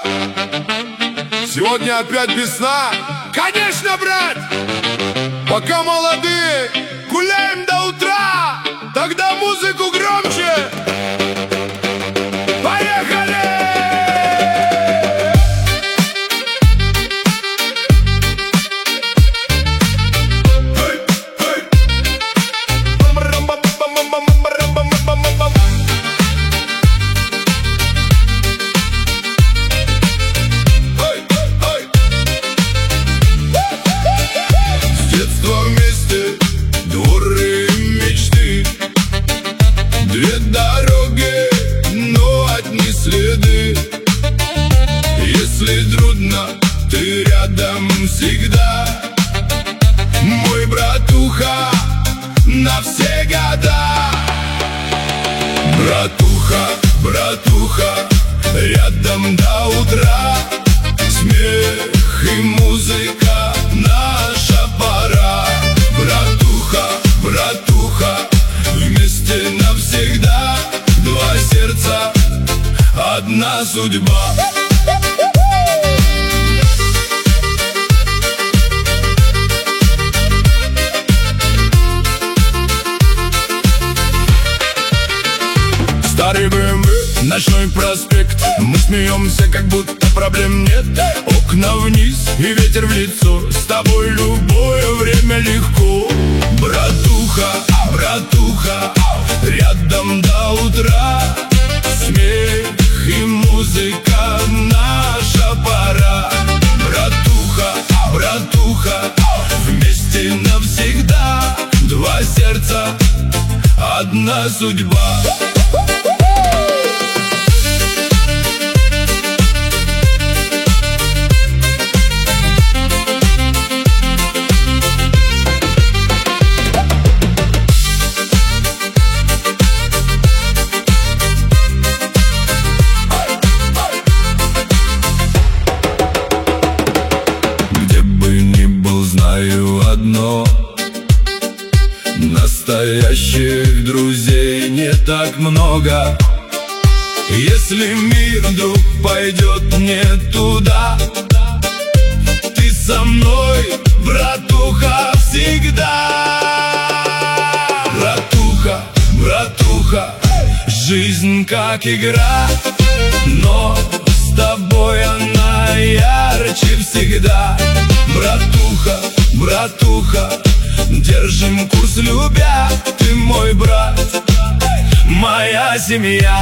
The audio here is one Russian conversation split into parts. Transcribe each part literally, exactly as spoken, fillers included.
Сегодня опять весна. Конечно, брат! Пока молодые, гуляем до утра. Тогда музыку громче. Поехали! Две дороги, но одни следы. Если трудно, ты рядом всегда. Мой братуха на все года. Братуха, братуха, рядом до утра. Смех и музыка, наша пора. Братуха, братуха, вместе навсегда. Два сердца, одна судьба. Старый бэ эм вэ, ночной проспект. Мы смеемся, как будто проблем нет. Окна вниз и ветер в лицо. С тобой любое время легко. Братуха, братуха, рядом до утра. Смех и музыка, наша пора. Братуха, братуха, вместе навсегда. Два сердца, одна судьба. Одно, настоящих друзей не так много. Если мир вдруг пойдет не туда, ты со мной, братуха, всегда. Братуха, братуха, жизнь как игра, но с тобой она ярче всегда. Братуха, братуха, держим курс любя. Ты мой брат, моя семья.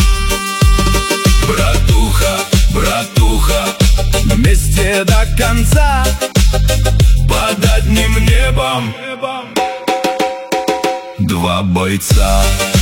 Братуха, братуха, вместе до конца. Под одним небом два бойца.